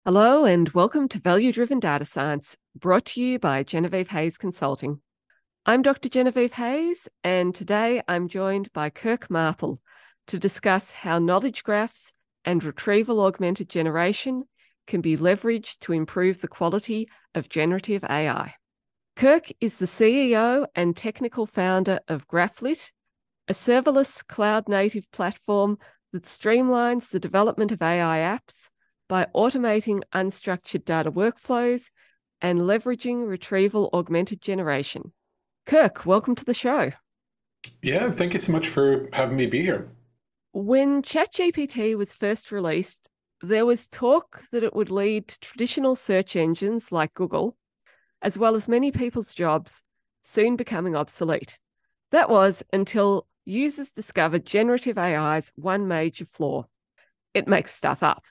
Hello and welcome to Value Driven Data Science, brought to you by Genevieve Hayes Consulting. I'm Dr. Genevieve Hayes, and today I'm joined by Kirk Marple to discuss how knowledge graphs and retrieval augmented generation can be leveraged to improve the quality of generative AI. Kirk is the CEO and technical founder of Graphlit, a serverless cloud-native platform that streamlines the development of AI apps by automating unstructured data workflows and leveraging retrieval augmented generation. Kirk, welcome to the show. Yeah, thank you so much for having me be here. When ChatGPT was first released, there was talk that it would lead to traditional search engines like Google, as well as many people's jobs, soon becoming obsolete. That was until users discovered generative AI's one major flaw. It makes stuff up.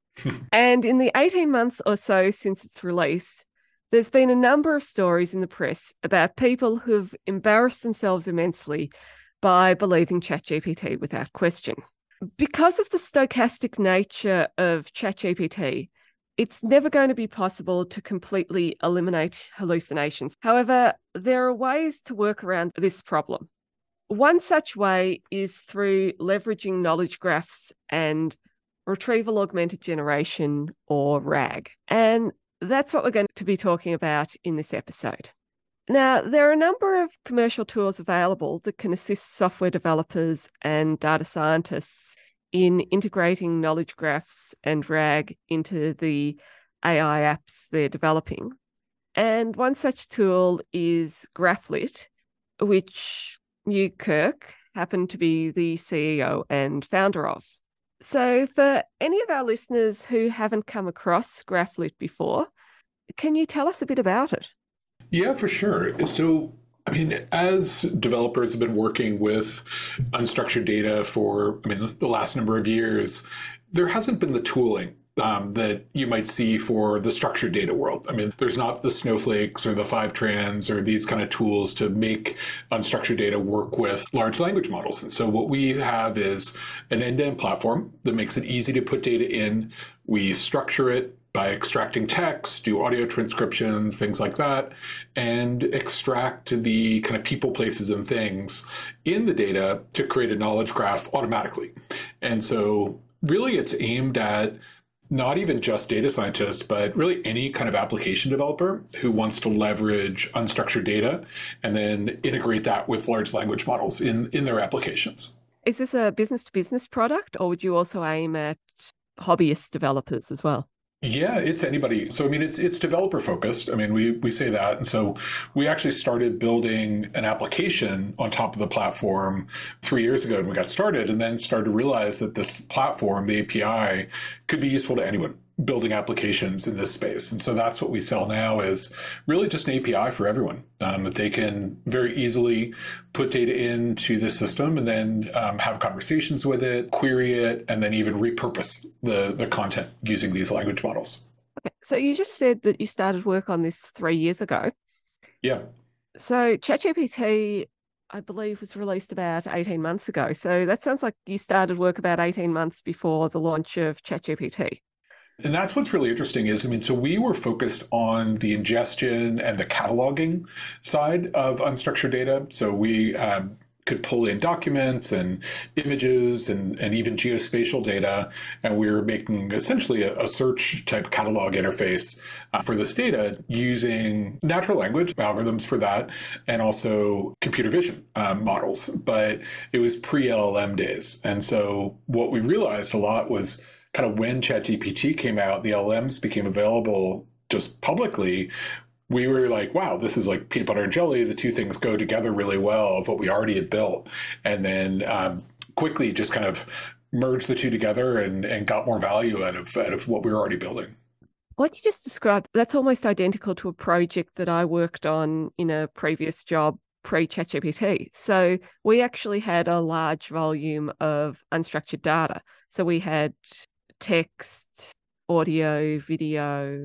And in the 18 months or so since its release, there's been a number of stories in the press about people who've embarrassed themselves immensely by believing ChatGPT without question. Because of the stochastic nature of ChatGPT, it's never going to be possible to completely eliminate hallucinations. However, there are ways to work around this problem. One such way is through leveraging knowledge graphs and retrieval augmented generation, or RAG. And that's what we're going to be talking about in this episode. Now, there are a number of commercial tools available that can assist software developers and data scientists in integrating knowledge graphs and RAG into the AI apps they're developing. And one such tool is Graphlit, which you, Kirk, happen to be the CEO and founder of. So for any of our listeners who haven't come across Graphlit before, can you tell us a bit about it? Yeah, for sure. As developers have been working with unstructured data for, the last number of years, there hasn't been the tooling that you might see for the structured data world. There's not the snowflakes or the Fivetrans or these kind of tools to make unstructured data work with large language models. And so what we have is an end-to-end platform that makes it easy to put data in. We structure it by extracting text, do audio transcriptions, things like that, and extract the kind of people, places, and things in the data to create a knowledge graph automatically. And so really it's aimed at not even just data scientists, but really any kind of application developer who wants to leverage unstructured data and then integrate that with large language models in their applications. Is this a business-to-business product, or would you also aim at hobbyist developers as well? Yeah, it's anybody. So it's developer focused. We say that, and so we actually started building an application on top of the platform 3 years ago, and we got started, and then started to realize that this platform, the API, could be useful to anyone building applications in this space. And so that's what we sell now is really just an API for everyone that they can very easily put data into the system and then have conversations with it, query it, and then even repurpose the content using these language models. Okay, so you just said that you started work on this 3 years ago. Yeah. So ChatGPT, I believe, was released about 18 months ago. So that sounds like you started work about 18 months before the launch of ChatGPT. And that's what's really interesting is, so we were focused on the ingestion and the cataloging side of unstructured data. So we could pull in documents and images and even geospatial data. And we were making essentially a search type catalog interface for this data using natural language algorithms for that and also computer vision models. But it was pre-LLM days. And so what we realized a lot was kind of when ChatGPT came out, the LLMs became available just publicly. We were like, wow, this is like peanut butter and jelly. The two things go together really well of what we already had built. And then quickly just kind of merged the two together and got more value out of what we were already building. What you just described, that's almost identical to a project that I worked on in a previous job pre-ChatGPT. So we actually had a large volume of unstructured data. So we had text, audio, video,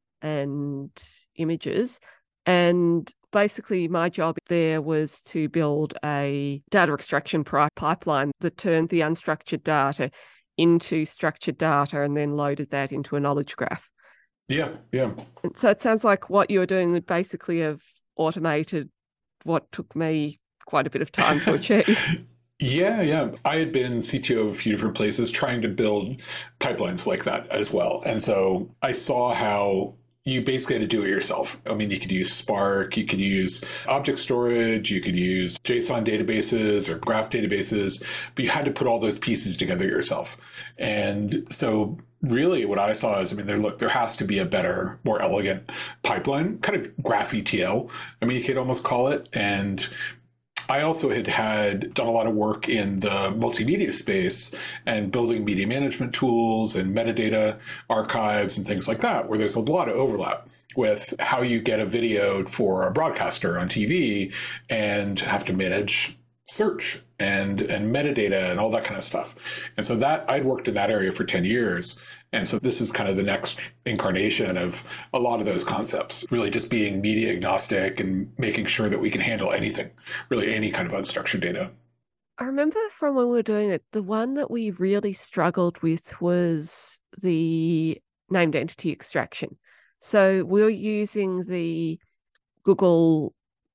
and images. And basically, my job there was to build a data extraction pipeline that turned the unstructured data into structured data and then loaded that into a knowledge graph. Yeah, yeah. And so it sounds like what you were doing would basically have automated what took me quite a bit of time to achieve. Yeah, yeah. I had been CTO of a few different places trying to build pipelines like that as well. And so I saw how you basically had to do it yourself. I mean, you could use Spark, you could use object storage, you could use JSON databases or graph databases, but you had to put all those pieces together yourself. And so really what I saw is, I mean, there has to be a better, more elegant pipeline, kind of graph ETL. I mean, you could almost call it. And I also had done a lot of work in the multimedia space and building media management tools and metadata archives and things like that, where there's a lot of overlap with how you get a video for a broadcaster on TV and have to manage search and metadata and all that kind of stuff. And so that I'd worked in that area for 10 years. And so this is kind of the next incarnation of a lot of those concepts, really just being media agnostic and making sure that we can handle anything, really any kind of unstructured data. I remember from when we were doing it, the one that we really struggled with was the named entity extraction. So we were using the Google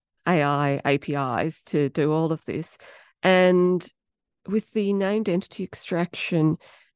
AI APIs to do all of this. And with the named entity extraction,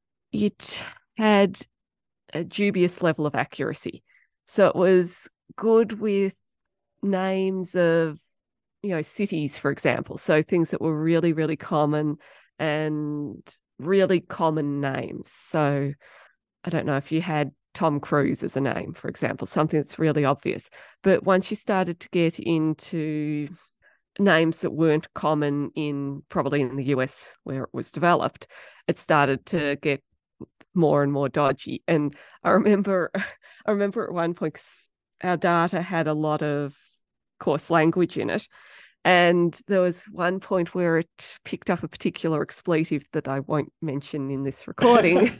it had a dubious level of accuracy. So it was good with names of, cities, for example. So things that were really, really common and really common names. So I don't know if you had Tom Cruise as a name, for example, something that's really obvious. But once you started to get into names that weren't common probably in the US where it was developed, it started to get more and more dodgy. And I remember at one point our data had a lot of coarse language in it. And there was one point where it picked up a particular expletive that I won't mention in this recording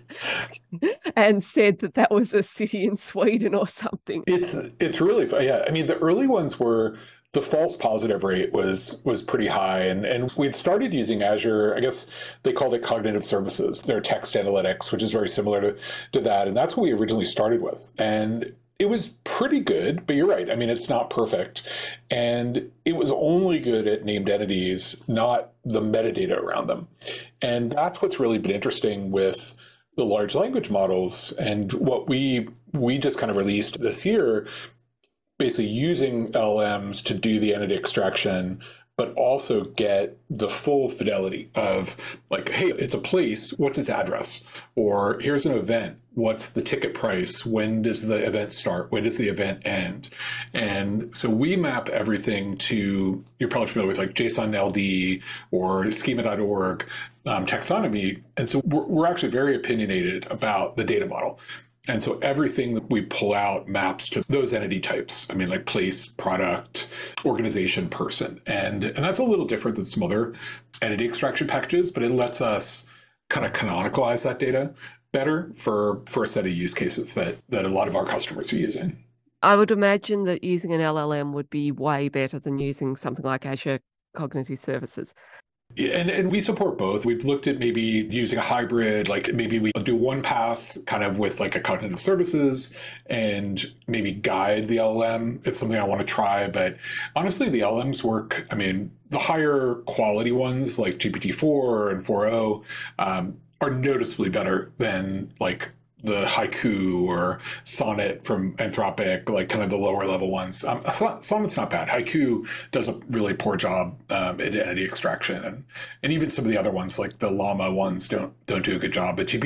and said that was a city in Sweden or something. It's really fun. Yeah. I mean, the early ones were the false positive rate was pretty high. And we'd started using Azure. I guess they called it cognitive services, their text analytics, which is very similar to that. And that's what we originally started with. And it was pretty good, but you're right. I mean, it's not perfect. And it was only good at named entities, not the metadata around them. And that's what's really been interesting with the large language models and what we just kind of released this year, basically using LLMs to do the entity extraction, but also get the full fidelity of like, hey, it's a place, what's its address? Or here's an event, what's the ticket price? When does the event start? When does the event end? And so we map everything to, you're probably familiar with like JSON LD or schema.org taxonomy. And so we're actually very opinionated about the data model. And so everything that we pull out maps to those entity types. I mean, like place, product, organization, person. And that's a little different than some other entity extraction packages, but it lets us kind of canonicalize that data better for a set of use cases that a lot of our customers are using. I would imagine that using an LLM would be way better than using something like Azure Cognitive Services. And we support both. We've looked at maybe using a hybrid, like maybe we do one pass kind of with like a cognitive services and maybe guide the LLM. It's something I want to try, but honestly, the LLMs work. I mean, the higher quality ones like GPT-4 and 4.0 are noticeably better than like the Haiku or Sonnet from Anthropic, like kind of the lower level ones. Sonnet's not bad. Haiku does a really poor job in entity extraction, and even some of the other ones, like the Llama ones, don't do a good job. But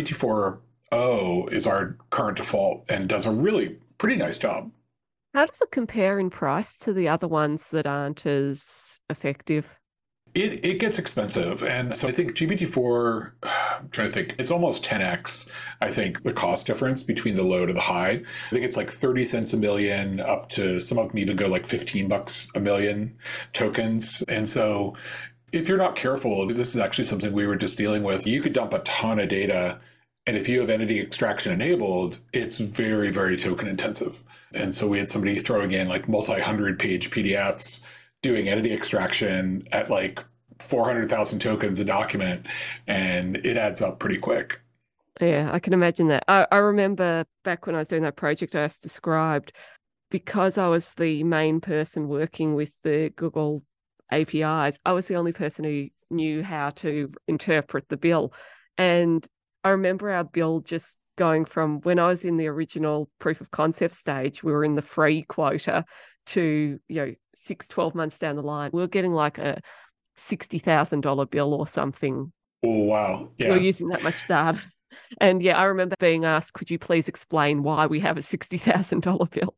GPT-4o is our current default and does a really pretty nice job. How does it compare in price to the other ones that aren't as effective? It gets expensive. And so I think GPT-4, I'm trying to think, it's almost 10x, I think, the cost difference between the low to the high. I think it's like 30 cents a million up to some of them even go like $15 a million tokens. And so if you're not careful, this is actually something we were just dealing with. You could dump a ton of data. And if you have entity extraction enabled, it's very, very token intensive. And so we had somebody throwing in like multi-hundred page PDFs doing entity extraction at like 400,000 tokens a document, and it adds up pretty quick. Yeah, I can imagine that. I remember back when I was doing that project I just described, because I was the main person working with the Google APIs, I was the only person who knew how to interpret the bill. And I remember our bill just going from when I was in the original proof of concept stage, we were in the free quota to, 12 months down the line, we were getting like a $60,000 bill or something. Oh, wow. We were Yeah. using that much data. And yeah, I remember being asked, could you please explain why we have a $60,000 bill?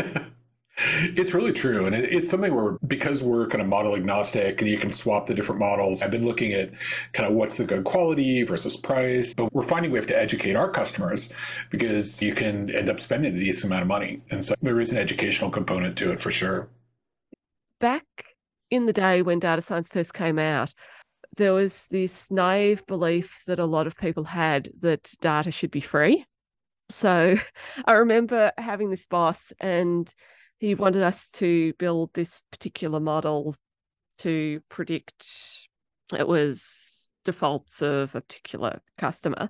It's really true. And it's something where, because we're kind of model agnostic and you can swap the different models, I've been looking at kind of what's the good quality versus price. But we're finding we have to educate our customers because you can end up spending a decent amount of money. And so there is an educational component to it for sure. Back in the day when data science first came out, there was this naive belief that a lot of people had that data should be free. So I remember having this boss, and he wanted us to build this particular model to predict, it was defaults of a particular customer.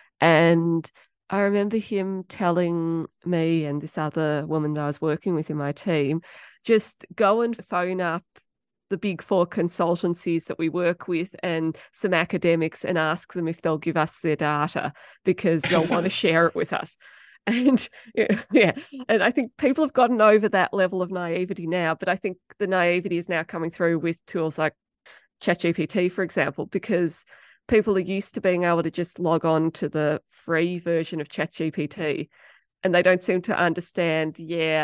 And I remember him telling me and this other woman that I was working with in my team, just go and phone up the big four consultancies that we work with and some academics and ask them if they'll give us their data because they'll want to share it with us. And yeah, and I think people have gotten over that level of naivety now, but I think the naivety is now coming through with tools like ChatGPT, for example, because people are used to being able to just log on to the free version of ChatGPT and they don't seem to understand,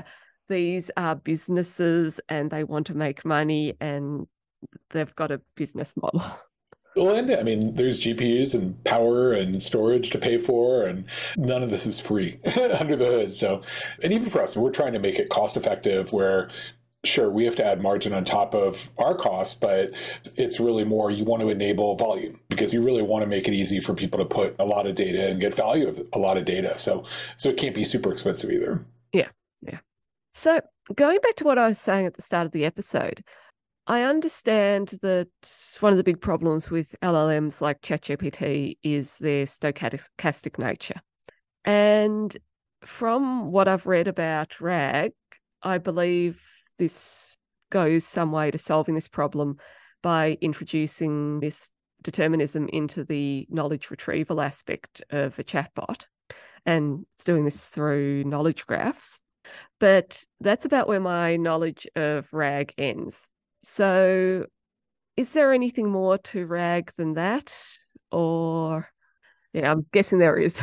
these are businesses and they want to make money and they've got a business model. Well, and I mean, there's GPUs and power and storage to pay for, and none of this is free under the hood. So, and even for us, we're trying to make it cost effective where sure, we have to add margin on top of our costs, but it's really more you want to enable volume because you really want to make it easy for people to put a lot of data and get value of a lot of data. So it can't be super expensive either. Yeah. Yeah. So going back to what I was saying at the start of the episode, I understand that one of the big problems with LLMs like ChatGPT is their stochastic nature. And from what I've read about RAG, I believe this goes some way to solving this problem by introducing this determinism into the knowledge retrieval aspect of a chatbot. And it's doing this through knowledge graphs. But that's about where my knowledge of RAG ends. So is there anything more to RAG than that? Or, yeah, I'm guessing there is.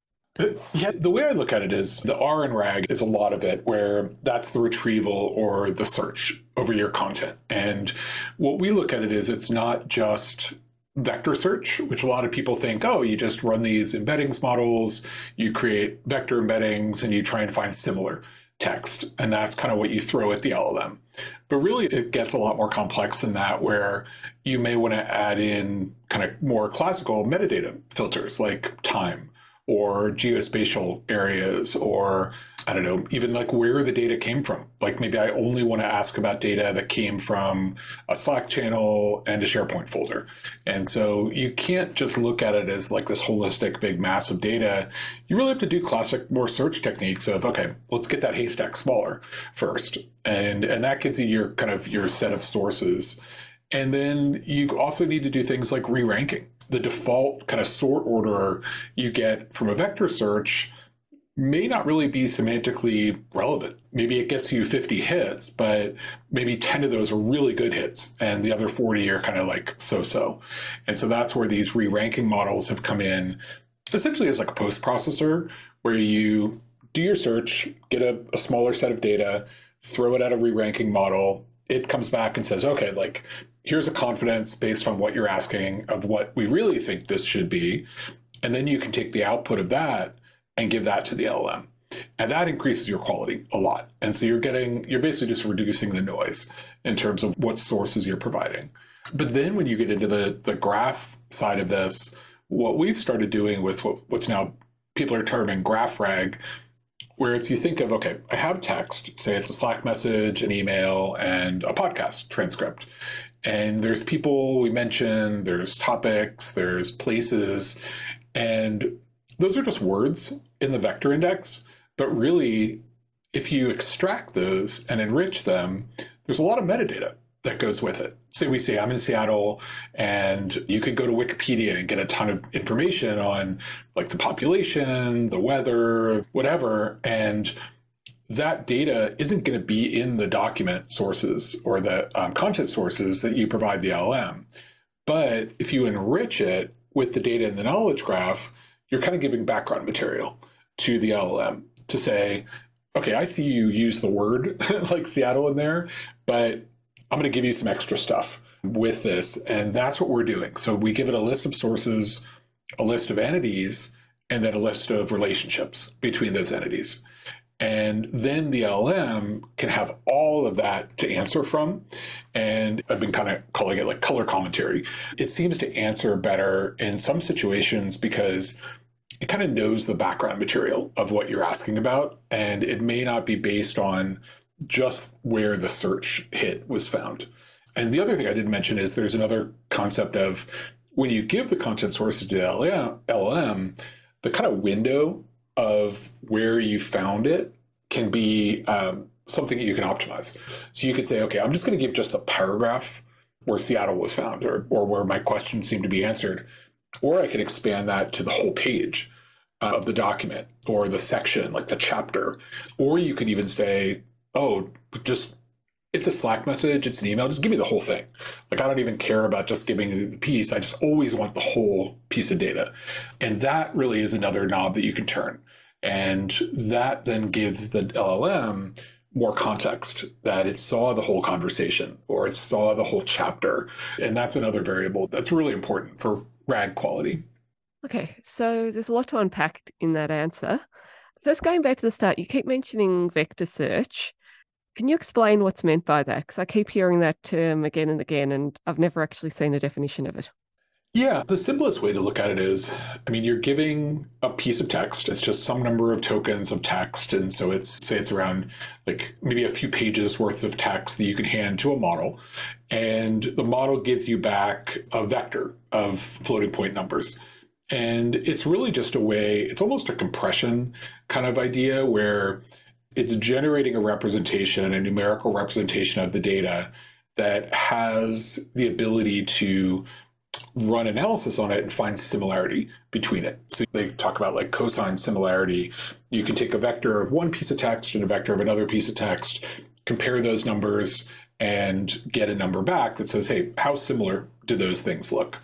Yeah, the way I look at it is the R in RAG is a lot of it where that's the retrieval or the search over your content. And what we look at it is it's not just vector search, which a lot of people think, oh, you just run these embeddings models, you create vector embeddings, and you try and find similar text. And that's kind of what you throw at the LLM. But really, it gets a lot more complex than that, where you may want to add in kind of more classical metadata filters like time or geospatial areas, or I don't know, even like where the data came from. Like maybe I only want to ask about data that came from a Slack channel and a SharePoint folder. And so you can't just look at it as like this holistic, big, massive data. You really have to do classic, more search techniques of, okay, let's get that haystack smaller first. And that gives you your kind of your set of sources. And then you also need to do things like re-ranking. The default kind of sort order you get from a vector search may not really be semantically relevant. Maybe it gets you 50 hits, but maybe 10 of those are really good hits, and the other 40 are kind of like so-so. And so that's where these re-ranking models have come in, essentially as like a post-processor, where you do your search, get a smaller set of data, throw it at a re-ranking model. It comes back and says, okay, like, here's a confidence based on what you're asking of what we really think this should be. And then you can take the output of that and give that to the LLM. And that increases your quality a lot. And so you're basically just reducing the noise in terms of what sources you're providing. But then when you get into the graph side of this, what we've started doing with what's now people are terming graph RAG, where it's you think of, okay, I have text, say it's a Slack message, an email, and a podcast transcript. And there's people we mentioned, there's topics, there's places, and those are just words in the vector index. But really, if you extract those and enrich them, there's a lot of metadata that goes with it. Say we say I'm in Seattle, and you could go to Wikipedia and get a ton of information on like the population, the weather, whatever. And that data isn't going to be in the document sources or the content sources that you provide the LLM. But if you enrich it with the data in the knowledge graph, you're kind of giving background material to the LLM to say, okay, I see you use the word like Seattle in there, but I'm going to give you some extra stuff with this. And that's what we're doing. So we give it a list of sources, a list of entities, and then a list of relationships between those entities. And then the LLM can have all of that to answer from. And I've been kind of calling it like color commentary. It seems to answer better in some situations because it kind of knows the background material of what you're asking about. And it may not be based on just where the search hit was found. And the other thing I didn't mention is there's another concept of when you give the content sources to the LLM, the kind of window of where you found it can be something that you can optimize. So you could say, okay, I'm just going to give just the paragraph where Seattle was found or where my question seemed to be answered. Or I could expand that to the whole page of the document or the section, like the chapter. Or you could even say, oh, just it's a Slack message, it's an email, just give me the whole thing. Like, I don't even care about just giving the piece. I just always want the whole piece of data. And that really is another knob that you can turn. And that then gives the LLM more context, that it saw the whole conversation or it saw the whole chapter. And that's another variable that's really important for RAG quality. Okay, so there's a lot to unpack in that answer. First, going back to the start, you keep mentioning vector search. Can you explain what's meant by that? Because I keep hearing that term again and again, and I've never actually seen a definition of it. Yeah, the simplest way to look at it is, I mean, you're giving a piece of text. It's just some number of tokens of text. And so say it's around like maybe a few pages worth of text that you can hand to a model. And the model gives you back a vector of floating point numbers. And it's really just a way, it's almost a compression kind of idea where it's generating a representation, a numerical representation of the data that has the ability to run analysis on it and find similarity between it. So they talk about like cosine similarity. You can take a vector of one piece of text and a vector of another piece of text, compare those numbers, and get a number back that says, hey, how similar do those things look?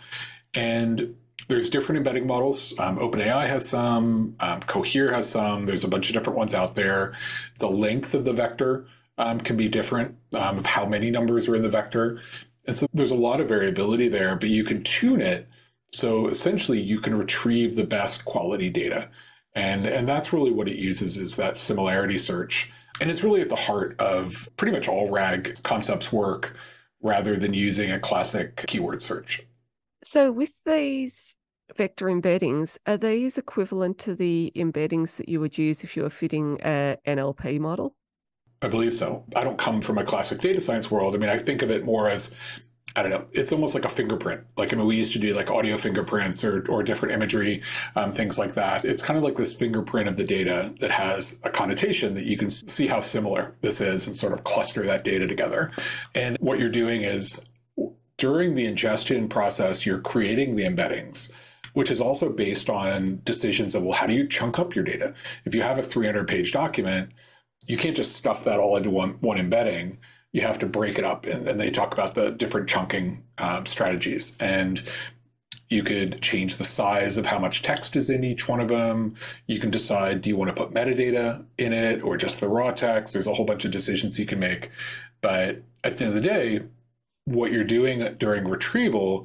And there's different embedding models. OpenAI has some, Cohere has some. There's a bunch of different ones out there. The length of the vector can be different of how many numbers are in the vector. And so there's a lot of variability there, but you can tune it. So essentially you can retrieve the best quality data. And that's really what it uses, is that similarity search. And it's really at the heart of pretty much all RAG concepts work, rather than using a classic keyword search. So with these vector embeddings, are these equivalent to the embeddings that you would use if you were fitting an NLP model? I believe so. I don't come from a classic data science world. I mean, I think of it more as, I don't know, it's almost like a fingerprint. Like, I mean, we used to do like audio fingerprints or different imagery, things like that. It's kind of like this fingerprint of the data that has a connotation that you can see how similar this is and sort of cluster that data together. And what you're doing is, during the ingestion process, you're creating the embeddings, which is also based on decisions of, well, how do you chunk up your data? If you have a 300-page document, you can't just stuff that all into one embedding. You have to break it up. And they talk about the different chunking strategies. And you could change the size of how much text is in each one of them. You can decide, do you want to put metadata in it or just the raw text? There's a whole bunch of decisions you can make. But at the end of the day, what you're doing during retrieval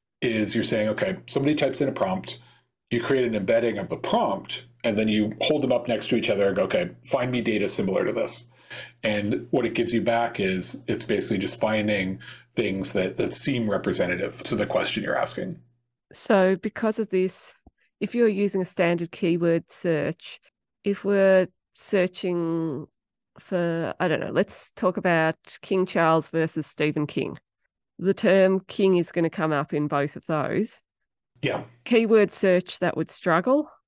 is you're saying, okay, somebody types in a prompt, you create an embedding of the prompt, and then you hold them up next to each other and go, okay, find me data similar to this. And what it gives you back is it's basically just finding things that seem representative to the question you're asking. So because of this, if you're using a standard keyword search, if we're searching for, I don't know, let's talk about King Charles versus Stephen King. The term king is going to come up in both of those. Yeah. Keyword search, that would struggle.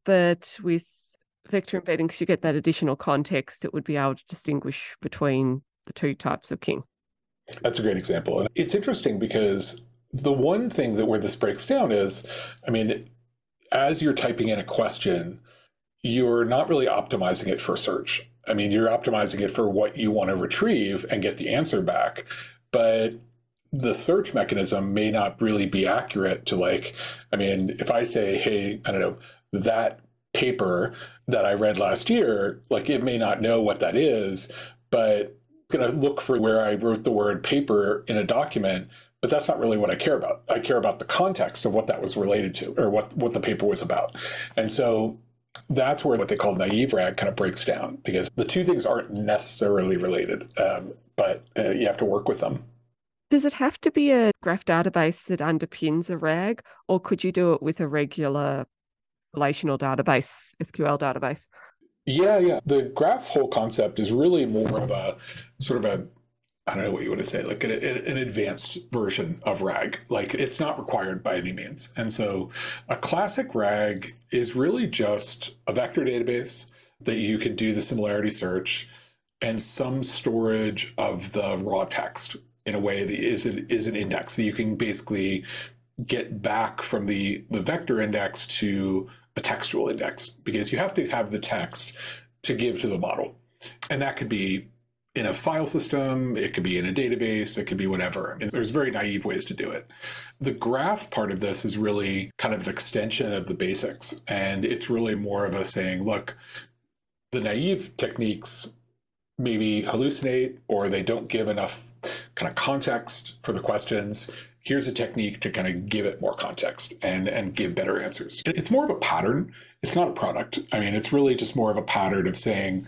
But with vector embedding, because you get that additional context, it would be able to distinguish between the two types of king. That's a great example. And it's interesting because the one thing that where this breaks down is, I mean, as you're typing in a question, you're not really optimizing it for search. I mean, you're optimizing it for what you want to retrieve and get the answer back. But the search mechanism may not really be accurate to, like, I mean, if I say, hey, I don't know, that paper that I read last year, like it may not know what that is, but it's going to look for where I wrote the word paper in a document, but that's not really what I care about. I care about the context of what that was related to, or what the paper was about. And so that's where what they call naive RAG kind of breaks down, because the two things aren't necessarily related, but you have to work with them. Does it have to be a graph database that underpins a RAG, or could you do it with a regular relational database, SQL database? Yeah. The graph whole concept is really more of a sort of a, I don't know what you want to say, like an advanced version of RAG. Like it's not required by any means. And so a classic RAG is really just a vector database that you can do the similarity search and some storage of the raw text in a way that is an index that you can basically get back from the vector index to a textual index, because you have to have the text to give to the model. And that could be in a file system, it could be in a database, it could be whatever. I mean, there's very naive ways to do it. The graph part of this is really kind of an extension of the basics. And it's really more of a saying, look, the naive techniques maybe hallucinate or they don't give enough kind of context for the questions. Here's a technique to kind of give it more context and give better answers. It's more of a pattern. It's not a product. I mean, it's really just more of a pattern of saying,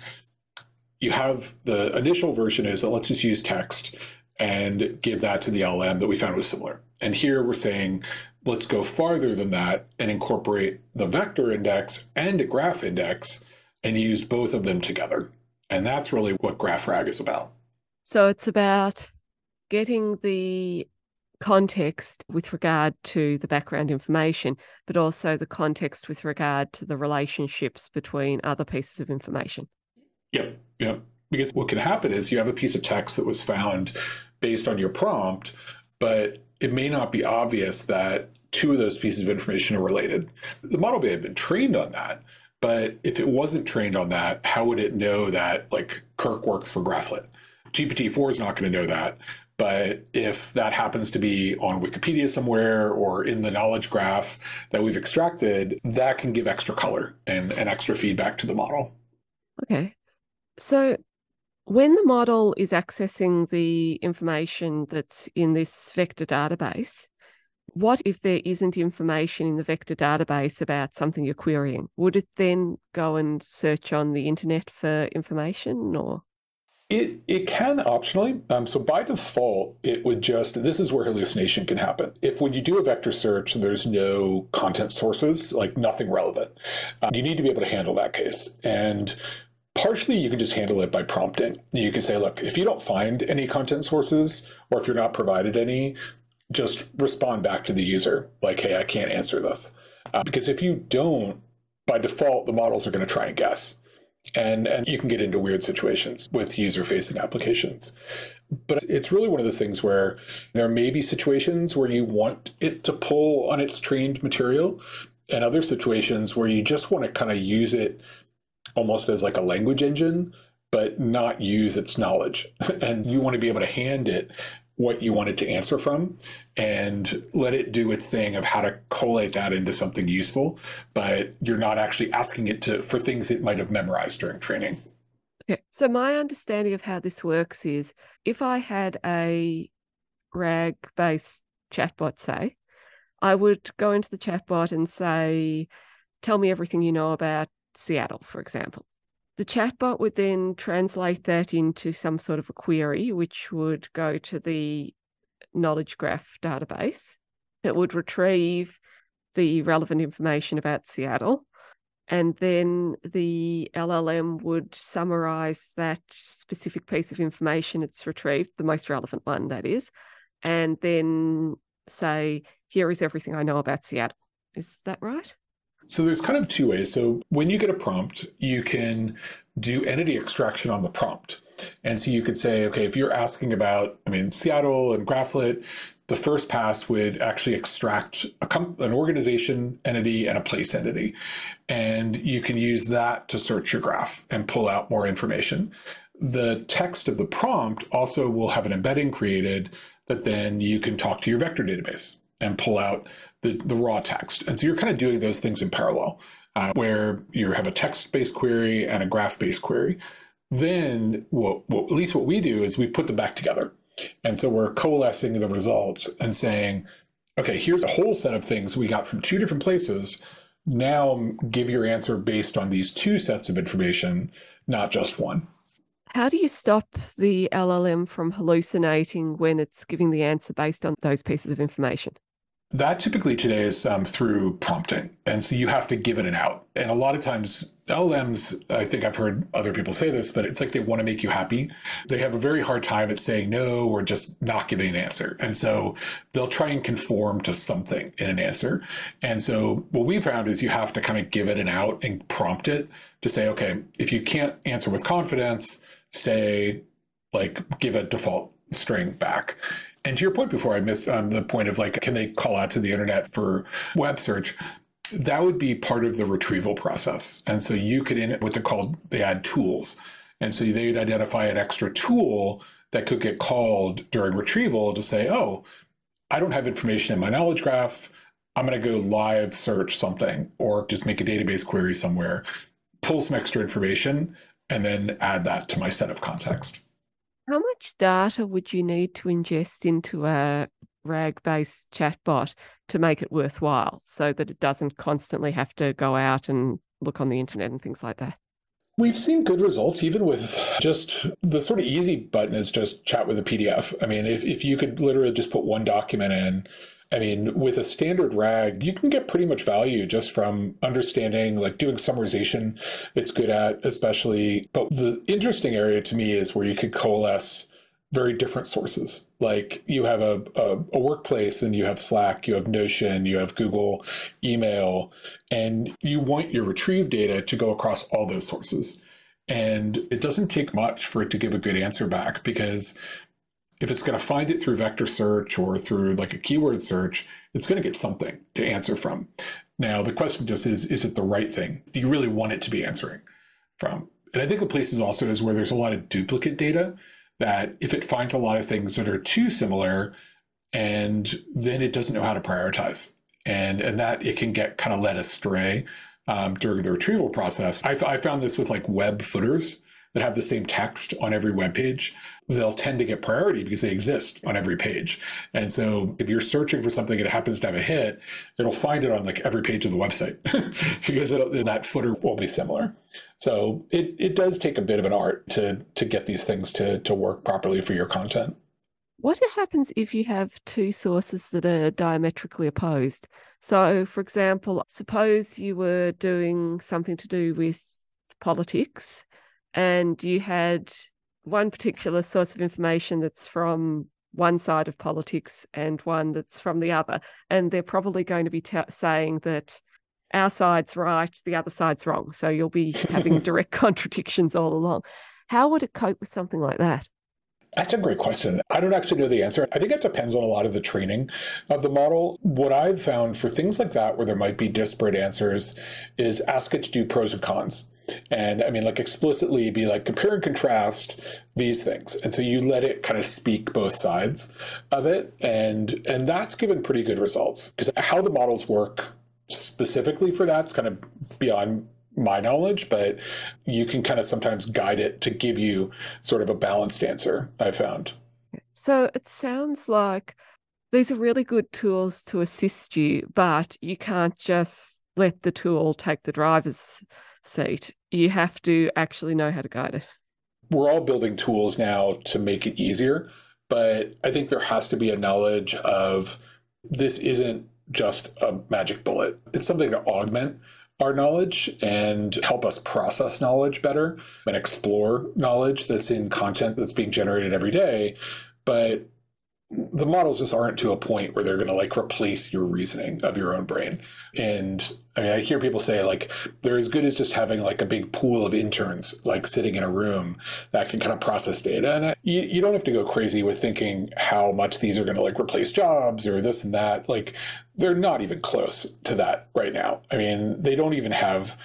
you have the initial version is that let's just use text and give that to the LM that we found was similar. And here we're saying, let's go farther than that and incorporate the vector index and a graph index and use both of them together. And that's really what GraphRag is about. So it's about getting the context with regard to the background information, but also the context with regard to the relationships between other pieces of information. Yep. Because what can happen is you have a piece of text that was found based on your prompt, but it may not be obvious that two of those pieces of information are related. The model may have been trained on that, but if it wasn't trained on that, how would it know that, like, Kirk works for Graphlet? GPT-4 is not going to know that. But if that happens to be on Wikipedia somewhere or in the knowledge graph that we've extracted, that can give extra color and extra feedback to the model. Okay. So when the model is accessing the information that's in this vector database, what if there isn't information in the vector database about something you're querying? Would it then go and search on the internet for information, or? It can optionally. So by default, it would just, this is where hallucination can happen. If when you do a vector search, there's no content sources, like nothing relevant, you need to be able to handle that case. And partially, you can just handle it by prompting. You can say, look, if you don't find any content sources, or if you're not provided any, just respond back to the user, like, hey, I can't answer this. Because if you don't, by default, the models are going to try and guess. And you can get into weird situations with user-facing applications. But it's really one of those things where there may be situations where you want it to pull on its trained material, and other situations where you just want to kind of use it almost as like a language engine, but not use its knowledge. And you want to be able to hand it what you want it to answer from and let it do its thing of how to collate that into something useful, but you're not actually asking it for things it might have memorized during training. Okay. So my understanding of how this works is if I had a RAG-based chatbot, say, I would go into the chatbot and say, tell me everything you know about Seattle, for example. The chatbot would then translate that into some sort of a query, which would go to the knowledge graph database. It would retrieve the relevant information about Seattle, and then the LLM would summarize that specific piece of information it's retrieved, the most relevant one, that is, and then say, here is everything I know about Seattle. Is that right? So there's kind of two ways. So when you get a prompt, you can do entity extraction on the prompt. And so you could say, okay, if you're asking about, Seattle and Graphlet, the first pass would actually extract an organization entity and a place entity. And you can use that to search your graph and pull out more information. The text of the prompt also will have an embedding created that then you can talk to your vector database and pull out the raw text. And so you're kind of doing those things in parallel, where you have a text-based query and a graph-based query. Then at least what we do is we put them back together. And so we're coalescing the results and saying, okay, here's a whole set of things we got from two different places. Now give your answer based on these two sets of information, not just one. How do you stop the LLM from hallucinating when it's giving the answer based on those pieces of information? That typically today is through prompting. And so you have to give it an out. And a lot of times LLMs, I think I've heard other people say this, but it's like they want to make you happy. They have a very hard time at saying no or just not giving an answer. And so they'll try and conform to something in an answer. And so what we found is you have to kind of give it an out and prompt it to say, okay, if you can't answer with confidence, say, like, give a default string back. And to your point before, I missed the point of like, can they call out to the internet for web search? That would be part of the retrieval process. And so you could, in what they're called, they add tools. And so they'd identify an extra tool that could get called during retrieval to say, oh, I don't have information in my knowledge graph. I'm going to go live search something or just make a database query somewhere, pull some extra information, and then add that to my set of context. How much data would you need to ingest into a RAG-based chatbot to make it worthwhile so that it doesn't constantly have to go out and look on the internet and things like that? We've seen good results, even with just the sort of easy button is just chat with a PDF. If you could literally just put one document in, with a standard RAG, you can get pretty much value just from understanding, like doing summarization it's good at, especially. But the interesting area to me is where you could coalesce very different sources. Like you have a workplace and you have Slack, you have Notion, you have Google email, and you want your retrieve data to go across all those sources. And it doesn't take much for it to give a good answer back, because if it's going to find it through vector search or through like a keyword search, it's going to get something to answer from. Now, the question just is it the right thing? Do you really want it to be answering from? And I think the places also is where there's a lot of duplicate data, that if it finds a lot of things that are too similar, and then it doesn't know how to prioritize, and that it can get kind of led astray during the retrieval process. I found this with like web footers that have the same text on every web page. They'll tend to get priority because they exist on every page. And so if you're searching for something and it happens to have a hit, it'll find it on like every page of the website because that footer will be similar. So it does take a bit of an art to get these things to work properly for your content. What happens if you have two sources that are diametrically opposed? So, for example, suppose you were doing something to do with politics, and you had one particular source of information that's from one side of politics and one that's from the other, and they're probably going to be saying that our side's right, the other side's wrong. So you'll be having direct contradictions all along. How would it cope with something like that? That's a great question. I don't actually know the answer. I think it depends on a lot of the training of the model. What I've found for things like that, where there might be disparate answers, is ask it to do pros and cons. And like explicitly be like, compare and contrast these things. And so you let it kind of speak both sides of it. And that's given pretty good results, because how the models work specifically for that's kind of beyond my knowledge, but you can kind of sometimes guide it to give you sort of a balanced answer, I found. So it sounds like these are really good tools to assist you, but you can't just let the tool take the driver's seat. You have to actually know how to guide it. We're all building tools now to make it easier, but I think there has to be a knowledge of this isn't just a magic bullet. It's something to augment our knowledge and help us process knowledge better and explore knowledge that's in content that's being generated every day. But the models just aren't to a point where they're going to like replace your reasoning of your own brain. And I mean, I hear people say like they're as good as just having like a big pool of interns like sitting in a room that can kind of process data. And you don't have to go crazy with thinking how much these are going to like replace jobs or this and that. Like they're not even close to that right now. I mean, they don't even have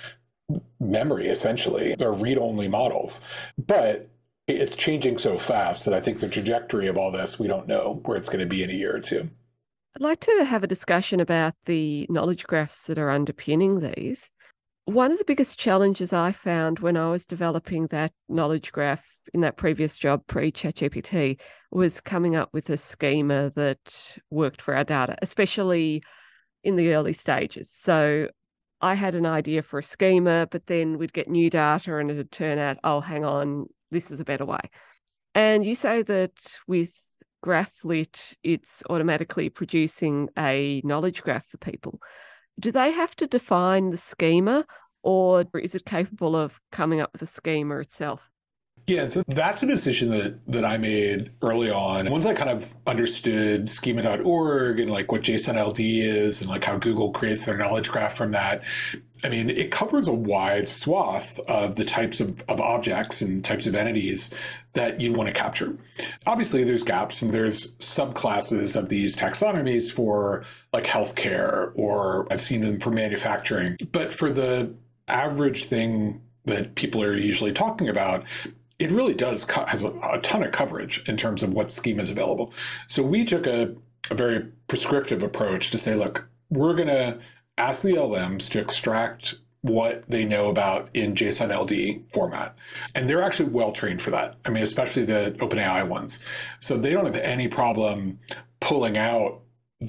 memory essentially. They're read-only models. But it's changing so fast that I think the trajectory of all this, we don't know where it's going to be in a year or two. I'd like to have a discussion about the knowledge graphs that are underpinning these. One of the biggest challenges I found when I was developing that knowledge graph in that previous job, pre-ChatGPT, was coming up with a schema that worked for our data, especially in the early stages. So I had an idea for a schema, but then we'd get new data and it'd turn out, oh, hang on, this is a better way. And you say that with GraphLit, it's automatically producing a knowledge graph for people. Do they have to define the schema, or is it capable of coming up with a schema itself? Yeah, so that's a decision that I made early on. Once I kind of understood schema.org and like what JSON-LD is and like how Google creates their knowledge graph from that, I mean, it covers a wide swath of the types of objects and types of entities that you want to capture. Obviously, there's gaps and there's subclasses of these taxonomies for like healthcare, or I've seen them for manufacturing. But for the average thing that people are usually talking about, it really has a ton of coverage in terms of what schema is available. So we took a very prescriptive approach to say, look, we're going to ask the LLMs to extract what they know about in JSON LD format. And they're actually well trained for that. I mean, especially the OpenAI ones. So they don't have any problem pulling out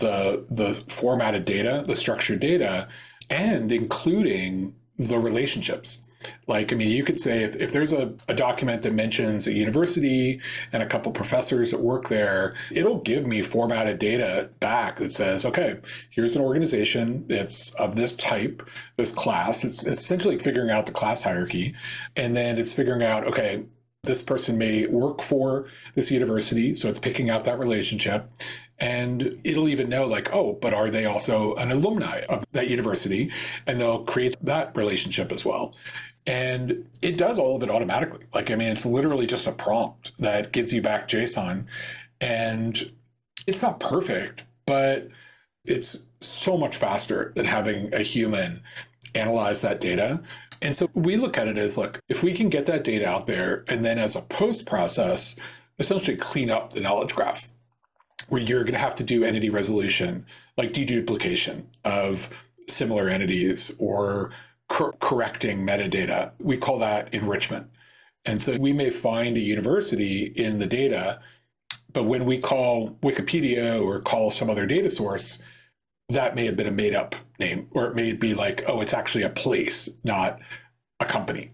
the formatted data, the structured data, and including the relationships. Like, I mean, you could say if there's a document that mentions a university and a couple professors that work there, it'll give me formatted data back that says, okay, here's an organization. It's of this type, this class. It's essentially figuring out the class hierarchy. And then it's figuring out, okay, this person may work for this university. So it's picking out that relationship. And it'll even know like, oh, but are they also an alumni of that university? And they'll create that relationship as well. And it does all of it automatically. Like, I mean, it's literally just a prompt that gives you back JSON. And it's not perfect, but it's so much faster than having a human analyze that data. And so we look at it as, look, if we can get that data out there and then as a post process, essentially clean up the knowledge graph, where you're going to have to do entity resolution, like deduplication of similar entities or correcting metadata. We call that enrichment. And so we may find a university in the data, but when we call Wikipedia or call some other data source, that may have been a made up name, or it may be like, oh, it's actually a place, not a company.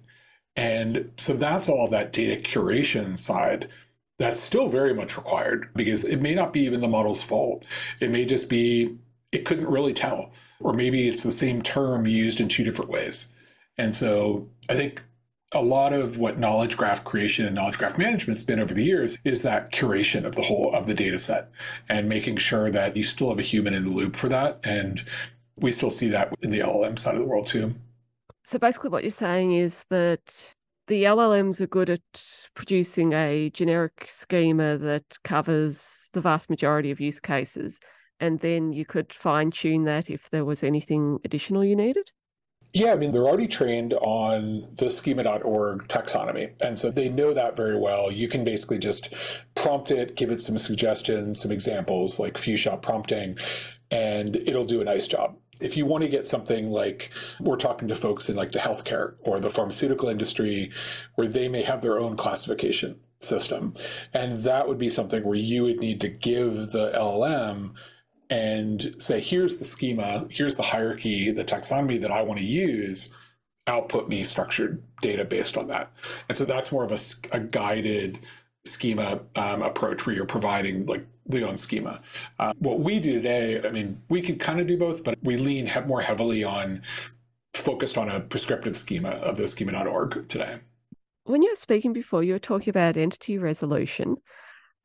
And so that's all that data curation side that's still very much required, because it may not be even the model's fault. It may just be, it couldn't really tell. Or maybe it's the same term used in two different ways. And so I think a lot of what knowledge graph creation and knowledge graph management's been over the years is that curation of the whole of the data set and making sure that you still have a human in the loop for that. And we still see that in the LLM side of the world too. So basically what you're saying is that the LLMs are good at producing a generic schema that covers the vast majority of use cases, and then you could fine-tune that if there was anything additional you needed? Yeah, I mean, they're already trained on the schema.org taxonomy. And so they know that very well. You can basically just prompt it, give it some suggestions, some examples like few shot prompting, and it'll do a nice job. If you want to get something like, we're talking to folks in like the healthcare or the pharmaceutical industry, where they may have their own classification system. And that would be something where you would need to give the LLM and say, here's the schema, here's the hierarchy, the taxonomy that I want to use, output me structured data based on that. And so that's more of a guided schema approach where you're providing like the own schema. What we do today, I mean, we can kind of do both, but we lean more heavily on focused on a prescriptive schema of the schema.org today. When you were speaking before, you were talking about entity resolution.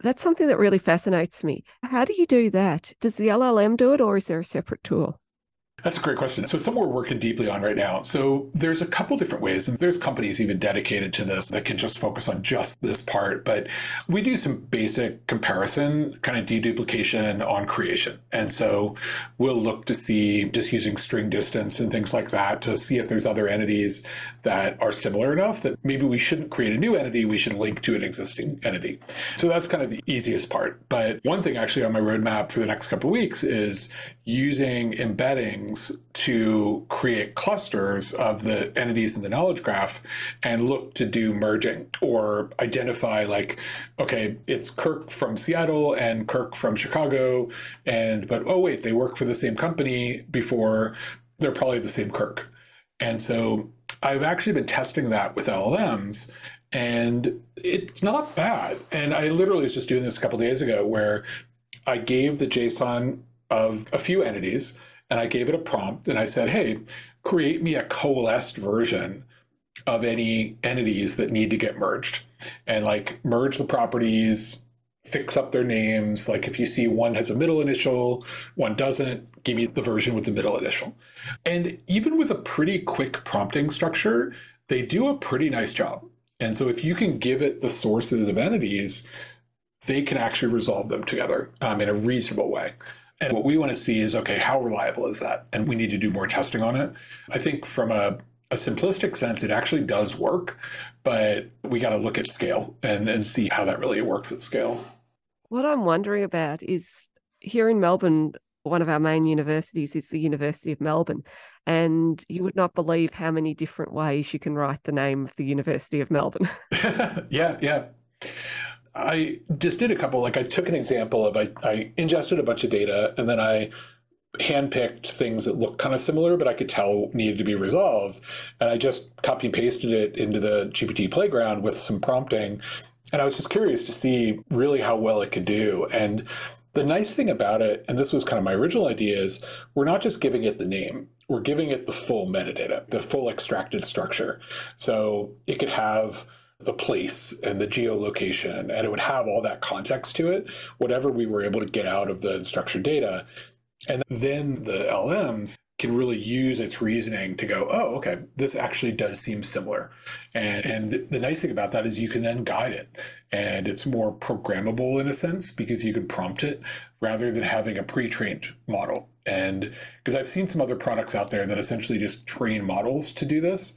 That's something that really fascinates me. How do you do that? Does the LLM do it, or is there a separate tool? That's a great question. So it's something we're working deeply on right now. So there's a couple different ways, and there's companies even dedicated to this that can just focus on just this part. But we do some basic comparison, kind of deduplication on creation. And so we'll look to see, just using string distance and things like that, to see if there's other entities that are similar enough that maybe we shouldn't create a new entity, we should link to an existing entity. So that's kind of the easiest part. But one thing actually on my roadmap for the next couple of weeks is using embeddings to create clusters of the entities in the knowledge graph and look to do merging or identify, like, okay, it's Kirk from Seattle and Kirk from Chicago, but oh wait, they work for the same company before, they're probably the same Kirk. And so I've actually been testing that with LLMs, and it's not bad. And I literally was just doing this a couple of days ago, where I gave the JSON of a few entities, and I gave it a prompt, and I said, hey, create me a coalesced version of any entities that need to get merged, and like merge the properties, fix up their names. Like if you see one has a middle initial, one doesn't, give me the version with the middle initial. And even with a pretty quick prompting structure, they do a pretty nice job. And so if you can give it the sources of entities, they can actually resolve them together in a reasonable way. And what we want to see is, okay, how reliable is that? And we need to do more testing on it. I think from a simplistic sense, it actually does work, but we got to look at scale and see how that really works at scale. What I'm wondering about is, here in Melbourne, one of our main universities is the University of Melbourne. And you would not believe how many different ways you can write the name of the University of Melbourne. Yeah. I just did a couple, like I took an example of, I ingested a bunch of data, and then I handpicked things that looked kind of similar, but I could tell needed to be resolved. And I just copy and pasted it into the GPT playground with some prompting. And I was just curious to see really how well it could do. And the nice thing about it, and this was kind of my original idea, is we're not just giving it the name, we're giving it the full metadata, the full extracted structure. So it could have the place and the geolocation, and it would have all that context to it, whatever we were able to get out of the unstructured data. And then the LMs can really use its reasoning to go, oh, okay, this actually does seem similar. And the nice thing about that is you can then guide it. And it's more programmable in a sense, because you can prompt it rather than having a pre-trained model. And because I've seen some other products out there that essentially just train models to do this.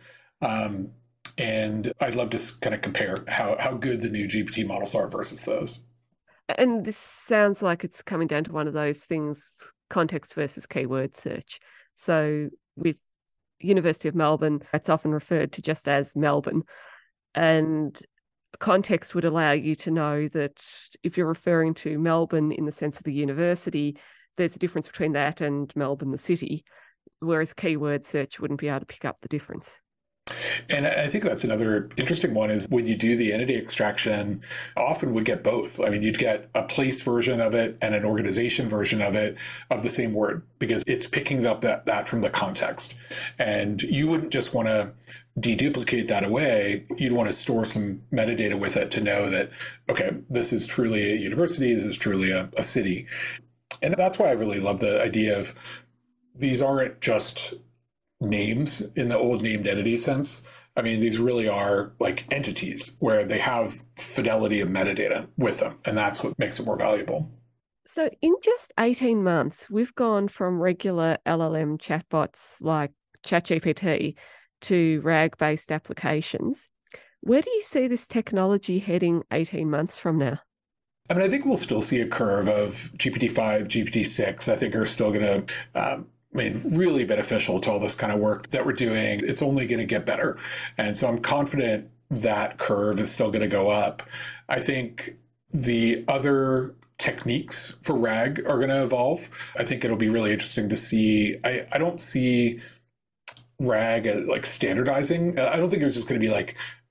And I'd love to kind of compare how good the new GPT models are versus those. And this sounds like it's coming down to one of those things, context versus keyword search. So with University of Melbourne, it's often referred to just as Melbourne. And context would allow you to know that if you're referring to Melbourne in the sense of the university, there's a difference between that and Melbourne, the city, whereas keyword search wouldn't be able to pick up the difference. And I think that's another interesting one, is when you do the entity extraction, often we get both. I mean, you'd get a place version of it and an organization version of it of the same word, because it's picking up that from the context. And you wouldn't just want to deduplicate that away. You'd want to store some metadata with it to know that, okay, this is truly a university, this is truly a city. And that's why I really love the idea of these aren't just names in the old named entity sense. I mean, these really are like entities where they have fidelity of metadata with them, and that's what makes it more valuable. So in just 18 months, we've gone from regular LLM chatbots like ChatGPT to RAG-based applications. Where do you see this technology heading 18 months from now? I mean, I think we'll still see a curve of GPT-5, GPT-6. I think are still going to really beneficial to all this kind of work that we're doing. It's only going to get better. And so I'm confident that curve is still going to go up. I think the other techniques for RAG are going to evolve. I think it'll be really interesting to see. I don't see RAG as like standardizing. I don't think there's just going to be like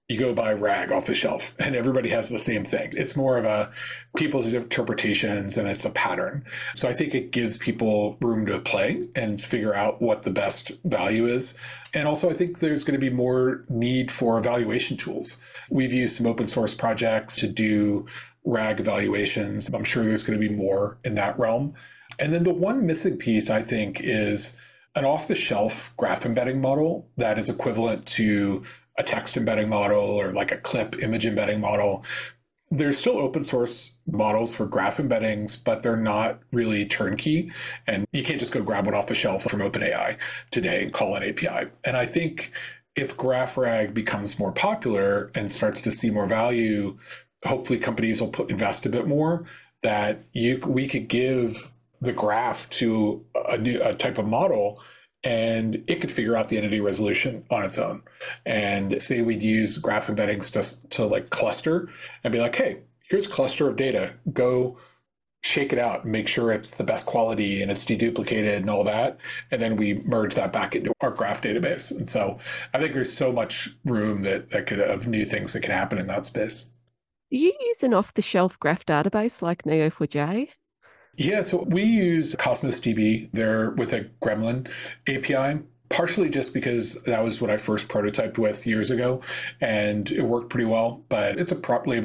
you go buy RAG off the shelf and everybody has the same thing. It's more of a people's interpretations and it's a pattern. So I think it gives people room to play and figure out what the best value is. And also, I think there's going to be more need for evaluation tools. We've used some open source projects to do RAG evaluations. I'm sure there's going to be more in that realm. And then the one missing piece, I think, is an off-the-shelf graph embedding model that is equivalent to a text embedding model or like a clip image embedding model. There's still open source models for graph embeddings, but they're not really turnkey. And you can't just go grab one off the shelf from OpenAI today and call an API. And I think if GraphRag becomes more popular and starts to see more value, hopefully companies will invest a bit more, that we could give the graph to a type of model and it could figure out the entity resolution on its own. And say we'd use graph embeddings to like cluster and be like, hey, here's a cluster of data. Go shake it out and make sure it's the best quality and it's deduplicated and all that. And then we merge that back into our graph database. And so I think there's so much room that could of new things that can happen in that space. Do you use an off-the-shelf graph database like Neo4j? Yeah, so we use Cosmos DB there with a Gremlin API, partially just because that was what I first prototyped with years ago, and it worked pretty well. But it's a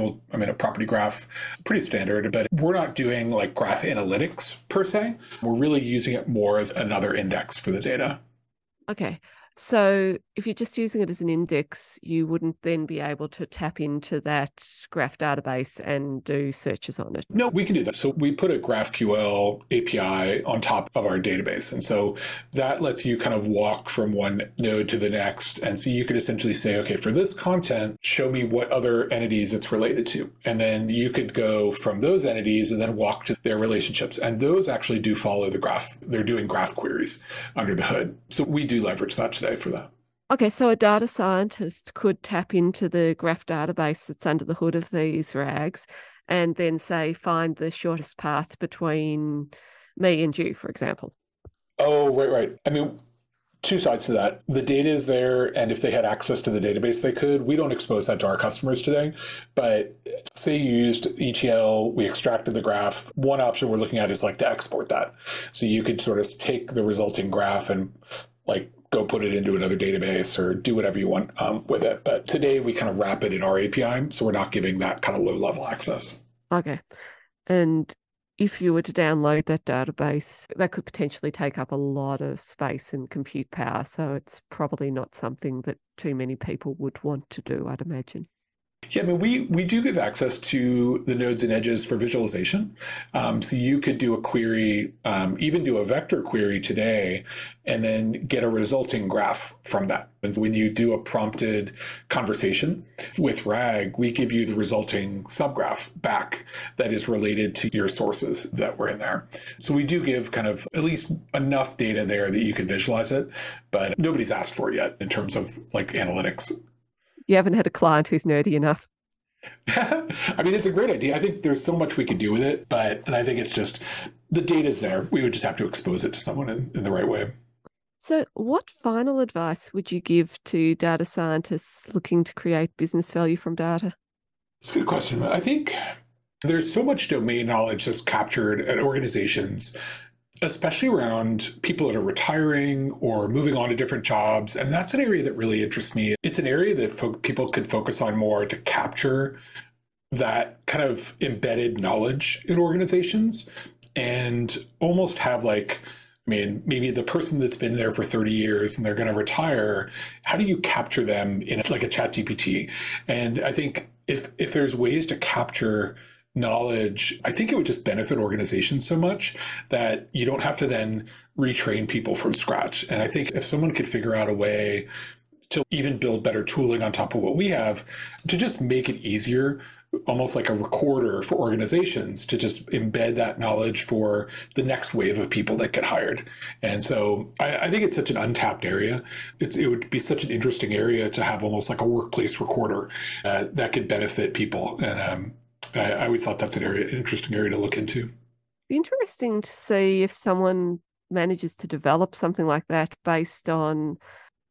a property graph, pretty standard, but we're not doing like graph analytics per se. We're really using it more as another index for the data. Okay. So if you're just using it as an index, you wouldn't then be able to tap into that graph database and do searches on it. No, we can do that. So we put a GraphQL API on top of our database. And so that lets you kind of walk from one node to the next. And so you could essentially say, okay, for this content, show me what other entities it's related to. And then you could go from those entities and then walk to their relationships. And those actually do follow the graph. They're doing graph queries under the hood. So we do leverage that today for that. Okay, so a data scientist could tap into the graph database that's under the hood of these RAGs and then say, find the shortest path between me and you, for example. Oh, right. I mean, two sides to that. The data is there, and if they had access to the database, they could. We don't expose that to our customers today, but say you used ETL, we extracted the graph. One option we're looking at is like to export that. So you could sort of take the resulting graph and like go put it into another database or do whatever you want with it. But today we kind of wrap it in our API, so we're not giving that kind of low-level access. Okay. And if you were to download that database, that could potentially take up a lot of space and compute power. So it's probably not something that too many people would want to do, I'd imagine. Yeah, I mean, we do give access to the nodes and edges for visualization. So you could do a query, even do a vector query today, and then get a resulting graph from that. And so when you do a prompted conversation with RAG, we give you the resulting subgraph back that is related to your sources that were in there. So we do give kind of at least enough data there that you can visualize it, but nobody's asked for it yet in terms of like analytics. You haven't had a client who's nerdy enough. I mean, it's a great idea. I think there's so much we could do with it, and I think it's just the data's there. We would just have to expose it to someone in the right way. So what final advice would you give to data scientists looking to create business value from data? It's a good question. I think there's so much domain knowledge that's captured at organizations, especially around people that are retiring or moving on to different jobs. And that's an area that really interests me. It's an area that people could focus on more to capture that kind of embedded knowledge in organizations and almost have like, I mean, maybe the person that's been there for 30 years and they're going to retire, how do you capture them in like a ChatGPT? And I think if there's ways to capture knowledge, I think it would just benefit organizations so much that you don't have to then retrain people from scratch. And I think if someone could figure out a way to even build better tooling on top of what we have, to just make it easier, almost like a recorder for organizations to just embed that knowledge for the next wave of people that get hired. And so I think it's such an untapped area. It would be such an interesting area to have almost like a workplace recorder that could benefit people. And I always thought that's an interesting area to look into. Be interesting to see if someone manages to develop something like that based on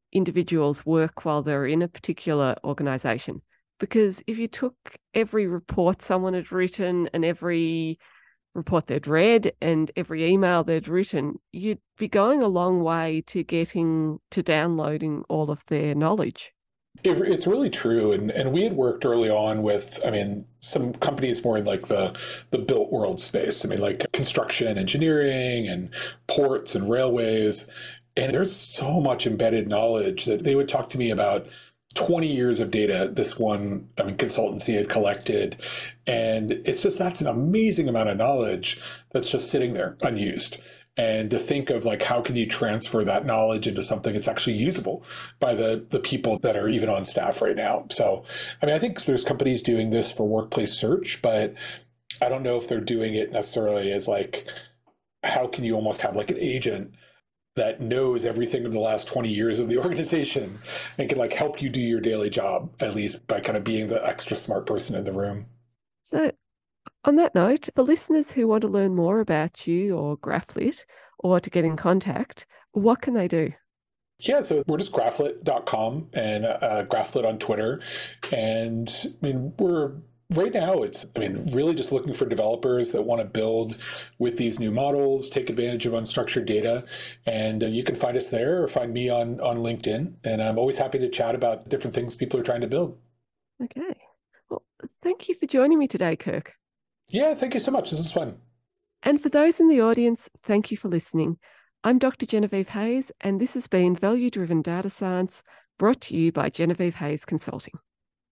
individuals work while they're in a particular organization. Because if you took every report someone had written and every report they'd read and every email they'd written, you'd be going a long way to getting to downloading all of their knowledge. It's really true. And we had worked early on with, I mean, some companies more in like the built world space. I mean, like construction, engineering, and ports and railways. And there's so much embedded knowledge that they would talk to me about 20 years of data this one, I mean, consultancy had collected. And it's just, that's an amazing amount of knowledge that's just sitting there unused. And to think of like, how can you transfer that knowledge into something that's actually usable by the people that are even on staff right now. So, I mean, I think there's companies doing this for workplace search, but I don't know if they're doing it necessarily as like, how can you almost have like an agent that knows everything of the last 20 years of the organization and can like help you do your daily job, at least by kind of being the extra smart person in the room. So, on that note, for listeners who want to learn more about you or Graphlit or to get in contact, what can they do? Yeah, so we're just graphlit.com and Graphlit on Twitter. And I mean, we're right now, it's, I mean, really just looking for developers that want to build with these new models, take advantage of unstructured data. And you can find us there or find me on LinkedIn. And I'm always happy to chat about different things people are trying to build. Okay. Well, thank you for joining me today, Kirk. Yeah, thank you so much. This is fun. And for those in the audience, thank you for listening. I'm Dr. Genevieve Hayes, and this has been Value Driven Data Science, brought to you by Genevieve Hayes Consulting.